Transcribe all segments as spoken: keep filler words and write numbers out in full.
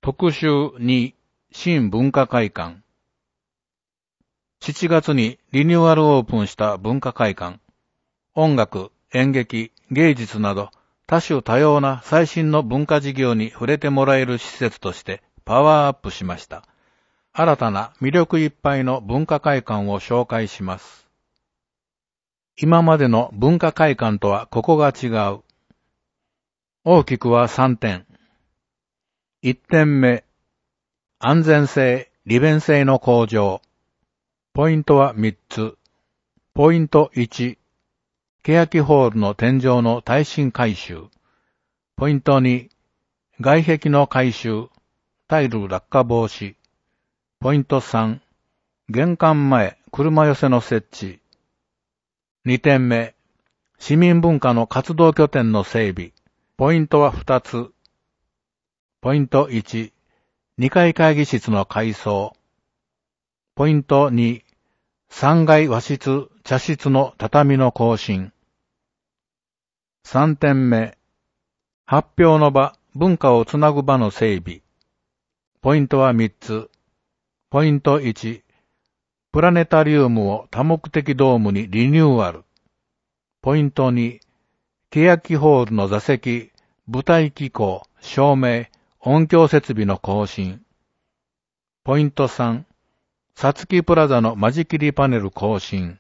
特集に新文化会館。しちがつにリニューアルオープンした文化会館。音楽、演劇、芸術など多種多様な最新の文化事業に触れてもらえる施設としてパワーアップしました。新たな魅力いっぱいの文化会館を紹介します。今までの文化会館とはここが違う。大きくはさんてん。いってんめ、安全性、利便性の向上。ポイントはみっつ。ポイントいち、欅ホールの天井の耐震改修。ポイントに、外壁の改修、タイル落下防止。ポイントさん、玄関前、車寄せの設置。にてんめ、市民文化の活動拠点の整備。ポイントはふたつ。ポイントいち、にかい会議室の改装。ポイントに、さんがい和室、茶室の畳の更新。さんてんめ、発表の場、文化をつなぐ場の整備。ポイントはみっつ。ポイントいち、プラネタリウムを多目的ドームにリニューアル。ポイントに、欅ホールの座席、舞台機構、照明、音響設備の更新。ポイントさん、さつきプラザの間仕切りパネル更新。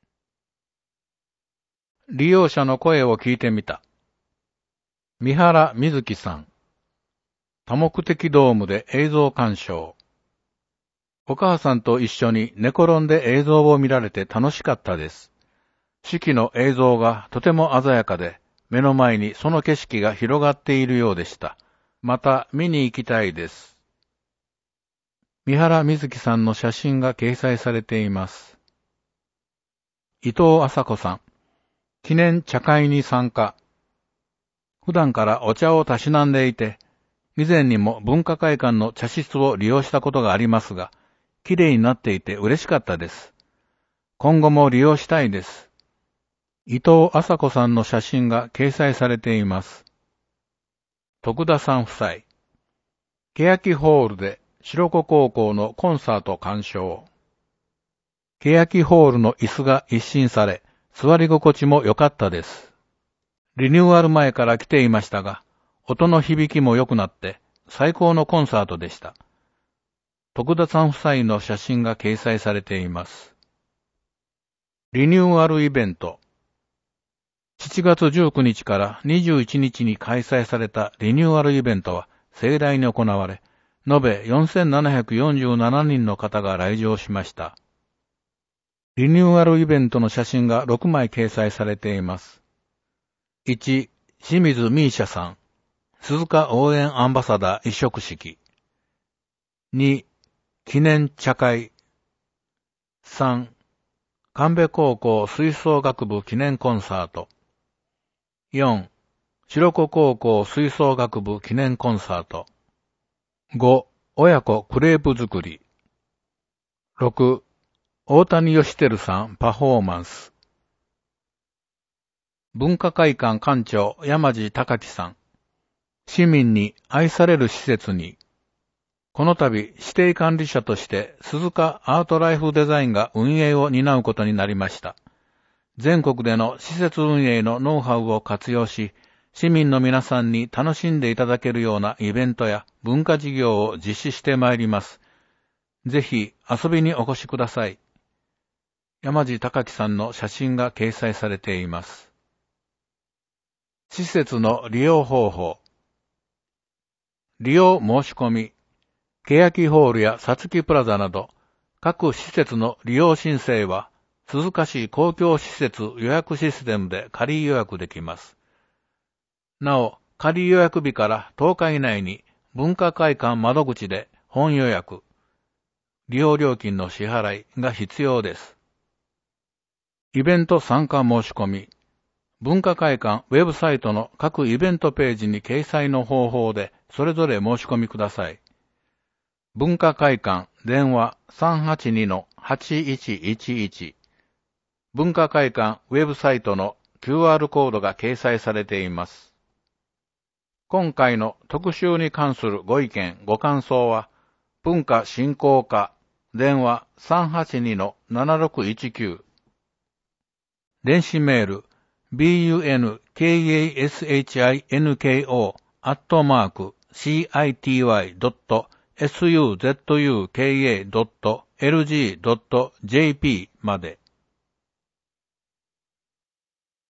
利用者の声を聞いてみた。三原瑞希さん。多目的ドームで映像鑑賞。お母さんと一緒に寝転んで映像を見られて楽しかったです。四季の映像がとても鮮やかで、目の前にその景色が広がっているようでした。また見に行きたいです。三原瑞希さんの写真が掲載されています。伊藤麻子さん。記念茶会に参加。普段からお茶をたしなんでいて、以前にも文化会館の茶室を利用したことがありますが、綺麗になっていて嬉しかったです。今後も利用したいです。伊藤麻子さんの写真が掲載されています。徳田さん夫妻。欅ホールで白子高校のコンサート鑑賞。欅ホールの椅子が一新され、座り心地も良かったです。リニューアル前から来ていましたが、音の響きも良くなって最高のコンサートでした。徳田さん夫妻の写真が掲載されています。リニューアルイベント。しちがつじゅうくにちからにじゅういちにちに開催されたリニューアルイベントは盛大に行われ、延べよんせんななひゃくよんじゅうななにんの方が来場しました。リニューアルイベントの写真がろくまい掲載されています。いち、清水美依紗さん。鈴鹿応援アンバサダー一色式。に、記念茶会。さん、神戸高校吹奏楽部記念コンサート。よん、白子高校吹奏楽部記念コンサート。ご、親子クレープ作り。ろく、大谷義輝さんパフォーマンス。文化会館館長山地隆樹さん。市民に愛される施設に。この度指定管理者として鈴鹿アートライフデザインが運営を担うことになりました。全国での施設運営のノウハウを活用し、市民の皆さんに楽しんでいただけるようなイベントや文化事業を実施してまいります。ぜひ遊びにお越しください。山地隆樹さんの写真が掲載されています。施設の利用方法。利用申し込み。欅ホールやさつきプラザなど各施設の利用申請は鈴鹿市公共施設予約システムで仮予約できます。なお、仮予約日からとおか以内に文化会館窓口で本予約、利用料金の支払いが必要です。イベント参加申し込み。文化会館ウェブサイトの各イベントページに掲載の方法でそれぞれ申し込みください。文化会館電話 さんはちにのはちいちいちいち。文化会館ウェブサイトの キューアール コードが掲載されています。 今回の特集に関するご意見、ご感想は、文化振興課、電話 さんはちにのななろくいちきゅう、電子メール bunkasinko アットマーク city.suzuka.lg.jp まで。